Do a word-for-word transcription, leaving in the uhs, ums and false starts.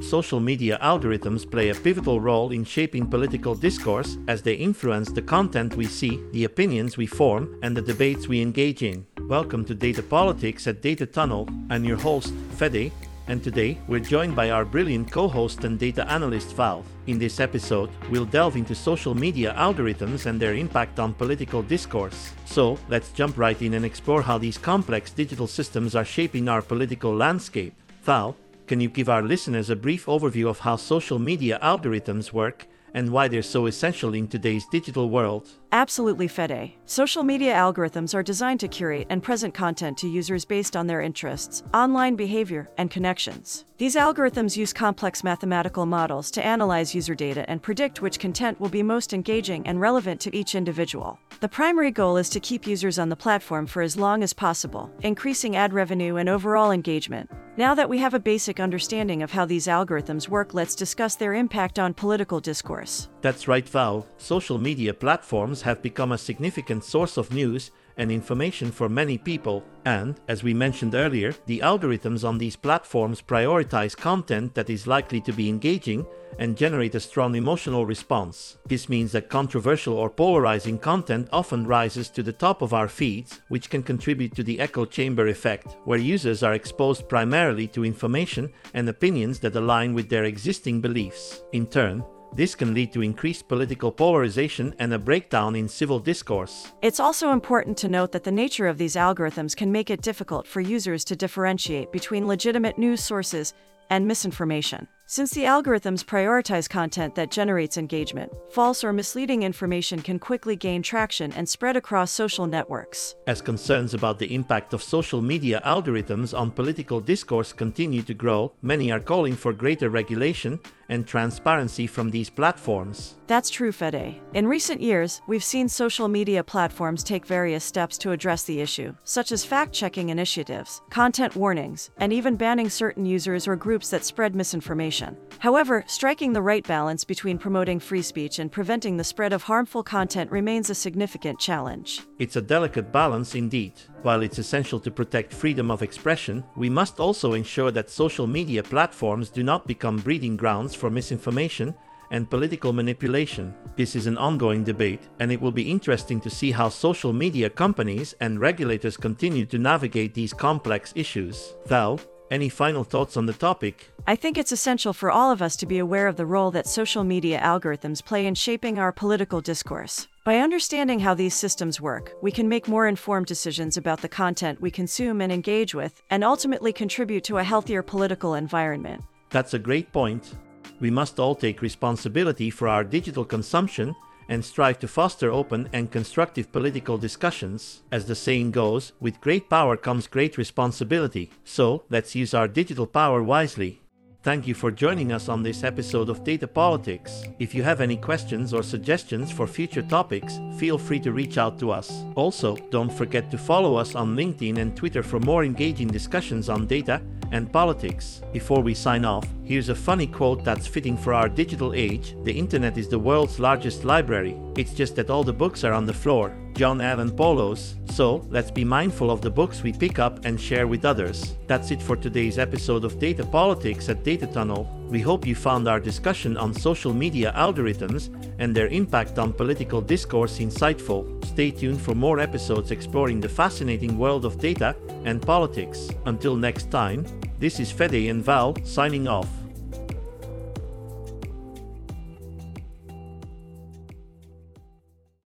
social media algorithms play a pivotal role in shaping political discourse as they influence the content we see, the opinions we form, and the debates we engage in. Welcome to Data Politics at Data Tunnel. I'm your host, Fede, and today we're joined by our brilliant co-host and data analyst Val. In this episode, we'll delve into social media algorithms and their impact on political discourse. So, let's jump right in and explore how these complex digital systems are shaping our political landscape. Val, can you give our listeners a brief overview of how social media algorithms work and why they're so essential in today's digital world? Absolutely, Fede. Social media algorithms are designed to curate and present content to users based on their interests, online behavior, and connections. These algorithms use complex mathematical models to analyze user data and predict which content will be most engaging and relevant to each individual. The primary goal is to keep users on the platform for as long as possible, increasing ad revenue and overall engagement. Now that we have a basic understanding of how these algorithms work, let's discuss their impact on political discourse. That's right, Val. Social media platforms have become a significant source of news and information for many people, and, as we mentioned earlier, the algorithms on these platforms prioritize content that is likely to be engaging and generate a strong emotional response. This means that controversial or polarizing content often rises to the top of our feeds, which can contribute to the echo chamber effect, where users are exposed primarily to information and opinions that align with their existing beliefs. In turn, this can lead to increased political polarization and a breakdown in civil discourse. It's also important to note that the nature of these algorithms can make it difficult for users to differentiate between legitimate news sources and misinformation. Since the algorithms prioritize content that generates engagement, false or misleading information can quickly gain traction and spread across social networks. As concerns about the impact of social media algorithms on political discourse continue to grow, many are calling for greater regulation and transparency from these platforms. That's true, Fede. In recent years, we've seen social media platforms take various steps to address the issue, such as fact-checking initiatives, content warnings, and even banning certain users or groups that spread misinformation. However, striking the right balance between promoting free speech and preventing the spread of harmful content remains a significant challenge. It's a delicate balance indeed. While it's essential to protect freedom of expression, we must also ensure that social media platforms do not become breeding grounds for misinformation and political manipulation. This is an ongoing debate, and it will be interesting to see how social media companies and regulators continue to navigate these complex issues. Val, any final thoughts on the topic? I think it's essential for all of us to be aware of the role that social media algorithms play in shaping our political discourse. By understanding how these systems work, we can make more informed decisions about the content we consume and engage with, and ultimately contribute to a healthier political environment. That's a great point. We must all take responsibility for our digital consumption and strive to foster open and constructive political discussions. As the saying goes, with great power comes great responsibility. So, let's use our digital power wisely. Thank you for joining us on this episode of Data Politics. If you have any questions or suggestions for future topics, feel free to reach out to us. Also, don't forget to follow us on LinkedIn and Twitter for more engaging discussions on data and politics. Before we sign off, here's a funny quote that's fitting for our digital age: "The internet is the world's largest library. It's just that all the books are on the floor." John Allen Paulos. So, let's be mindful of the books we pick up and share with others. That's it for today's episode of Data Politics at Data Tunnel. We hope you found our discussion on social media algorithms and their impact on political discourse insightful. Stay tuned for more episodes exploring the fascinating world of data and politics. Until next time, this is Fede and Val signing off.